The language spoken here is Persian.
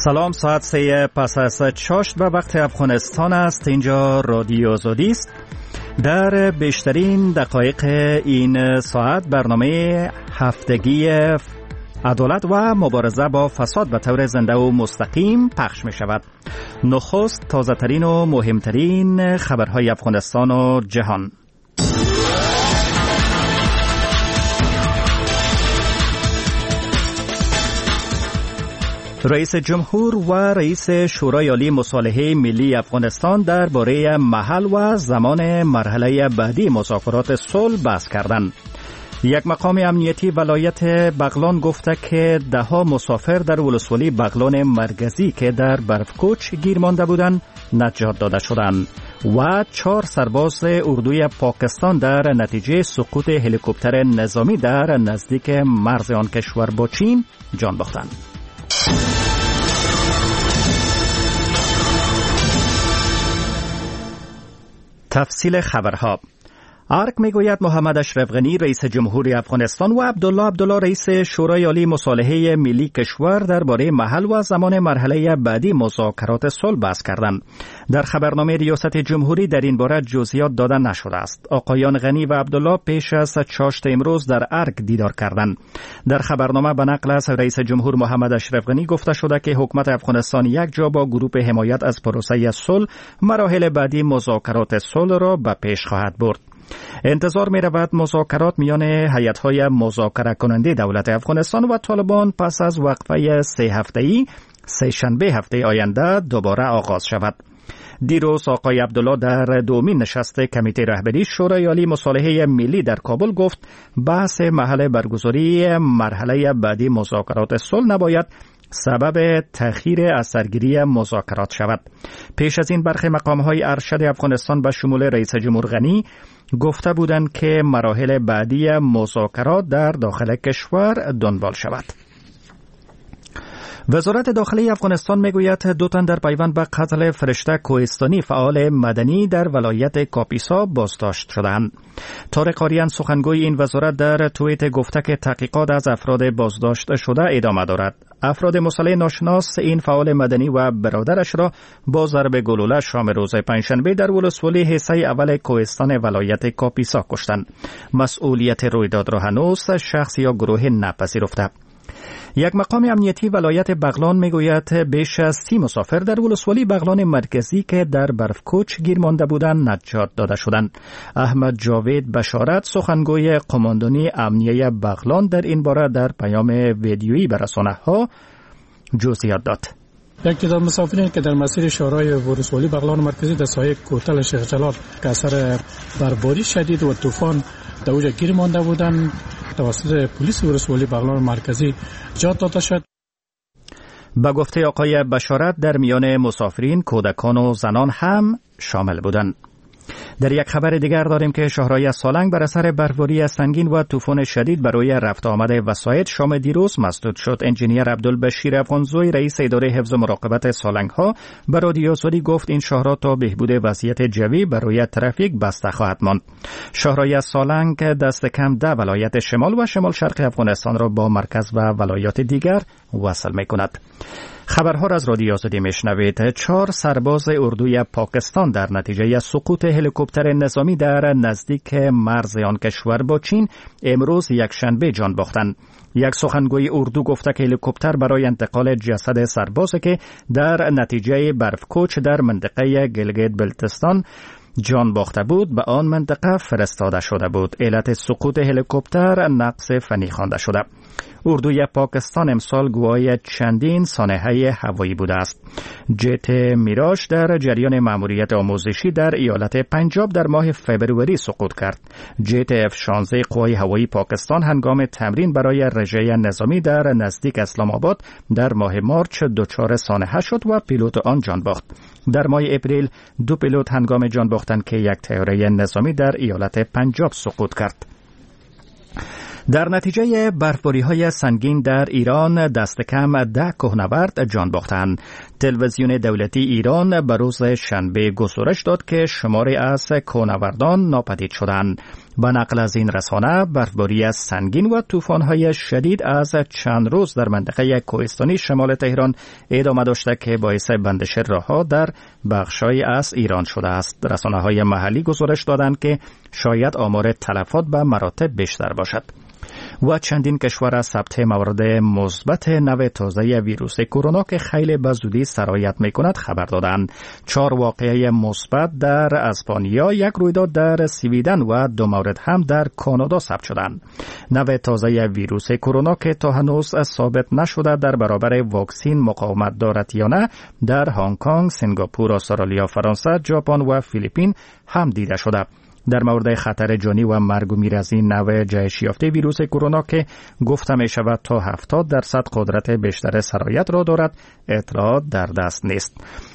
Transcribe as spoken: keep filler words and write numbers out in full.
سلام، ساعت سه پس از چاشت به وقت افغانستان است. اینجا رادیو آزادی است. در بیشترین دقایق این ساعت برنامه هفتگی عدالت و مبارزه با فساد به طور زنده و مستقیم پخش می شود. نخست تازه ترین و مهمترین خبرهای افغانستان و جهان. رئیس جمهور و رئیس شورای عالی مصالحه ملی افغانستان درباره محل و زمان مرحله بعدی مذاکرات صلح بحث کردند. یک مقام امنیتی ولایت بغلان گفته که ده ها مسافر در ولسوالی بغلان مرکزی که در برفکوچ گیر مانده بودند نجات داده شدند و چهار سرباز اردوی پاکستان در نتیجه سقوط هلیکوپتر نظامی در نزدیک مرز آن کشور با چین جان باختند. تفصیل خبرها. ارک میگوید محمد اشرف غنی رئیس جمهوری افغانستان و عبدالله عبدالله رئیس شورای عالی مصالحه ملی کشور درباره محل و زمان مرحله بعدی مذاکرات صلح بحث کردند. در خبرنامه ریاست جمهوری در این باره جزئیات داده نشده است. آقایان غنی و عبدالله پیش از چاشت امروز در ارک دیدار کردند. در خبرنامه به نقل از رئیس جمهور محمد اشرف غنی گفته شده که حکومت افغانستان یک جا با گروه حمایت از پروسه صلح مراحل بعدی مذاکرات صلح را به پیش خواهد برد. انتظار می رود مذاکرات میان هیئت‌های مذاکره کننده دولت افغانستان و طالبان پس از وقفه سه هفته‌ای سه شنبه هفته آینده دوباره آغاز شود. دیروز آقای عبدالله در دومین نشست کمیته رهبری شورای عالی مصالحه ملی در کابل گفت بحث محل برگزاری مرحله بعدی مذاکرات صلح نباید سبب تأخیر از سرگیری مذاکرات شود. پیش از این برخی مقام‌های ارشد افغانستان به شمول رئیس جمهور غنی گفته بودند که مراحل بعدی مذاکرات در داخل کشور دنبال شود. وزارت داخلی افغانستان میگوید دو تن در پیوند به قتل فرشته کوهستانی فعال مدنی در ولایت کاپیسا بازداشت شدند. طارق آریان سخنگوی این وزارت در توییت گفته که تحقیقات از افراد بازداشت شده ادامه دارد. افراد مسلح ناشناس این فعال مدنی و برادرش را با ضرب گلوله شام روز پنجشنبه در ولسوالی حصه اول کوهستان ولایت کاپیسا کشتند. مسئولیت رویداد را هنوز شخص یا گروه نپذیرفته. یک مقام امنیتی ولایت بغلان میگوید بیش از سی مسافر در ولسوالی بغلان مرکزی که در برفکوچ گیر مانده بودند نجات داده شدند. احمد جاوید بشارت سخنگوی قماندانی امنیه بغلان در این باره در پیام ویدیویی به رسانه‌ها جزئیات داد. یک تعداد مسافرین که در مسیر شهرهای ولسوالی بغلان مرکزی در سایه کوتل شیخ جلال که اثر برباری شدید و طوفان در اوج گیر مانده بودند توسط پلیس ولسوالی بغلان مرکزی نجات داده شد. به گفته آقای بشارت در میان مسافرین کودکان و زنان هم شامل بودند. در یک خبر دیگر داریم که شهرهای سالنگ بر اثر برفباری سنگین و طوفان شدید برای رفت آمد وسایط شام دیروز مسدود شد. انجینیر عبدالبشیر افغانزوی رئیس اداره حفظ و مراقبت سالنگ ها به رادیو آزادی گفت این شهرها تا بهبود وضعیت جوی برای ترافیک بسته خواهد ماند. شهرهای سالنگ دست کم ده ولایت شمال و شمال شرق افغانستان را با مرکز و ولایات دیگر وصل می‌کند. خبرها را از رادیو آزادی میشنوید. چهار سرباز اردوی پاکستان در نتیجه سقوط هلیکوپتر نظامی در نزدیک مرز آن کشور با چین امروز یک شنبه جان باختند. یک سخنگوی اردو گفته که هلیکوپتر برای انتقال جسد سربازی که در نتیجه برفکوچ در منطقه گلگیت بلتستان جان باخته بود به آن منطقه فرستاده شده بود. علت سقوط هلیکوپتر نقص فنی خوانده شده. اردوی پاکستان امسال گواهی چندین سانحه هوایی بوده است. جت میراش در جریان مأموریت آموزشی در ایالت پنجاب در ماه فبروری سقوط کرد. جت اف شانزده قوای هوایی پاکستان هنگام تمرین برای رژه نظامی در نزدیک اسلام آباد در ماه مارچ دچار سانحه شد و پیلوت آن جان باخت. در ماه اپریل دو پیلوت هنگام جان باختند که یک طیاره نظامی در ایالت پنجاب سقوط کرد. در نتیجه برفباری‌های سنگین در ایران دست کم ده کوهنورد جان باختند. تلویزیون دولتی ایران به روز شنبه گزارش داد که شماری از کوهنوردان ناپدید شدند. به نقل از این رسانه، برفباری سنگین و طوفان‌های شدید از چند روز در منطقه کوهستانی شمال تهران ادامه داشته که باعث بندش راه‌ها در بخش‌های از ایران شده است. رسانه‌های محلی گزارش دادند که شاید آمار تلفات به مراتب بیشتر باشد. و چندین کشور ثبت موارد مثبت نوع تازه ویروس کرونا که خیلی به زودی سرایت می‌کند خبر دادند. چهار واقعه مثبت در اسپانیا، یک رویداد در سویدن و دو مورد هم در کانادا ثبت شدند. نوع تازه ویروس کرونا که تا هنوز ثابت نشده در برابر واکسن مقاومت دارد یا نه، در هنگ کنگ، سنگاپور، استرالیا، فرانسه، ژاپن و فیلیپین هم دیده شده. در مورد خطر جانی و مرگ و میر از این نوع جهش یافته ویروس کرونا که گفته می شود تا هفتاد درصد قدرت بیشتر سرایت را دارد، اطلاعات در دست نیست.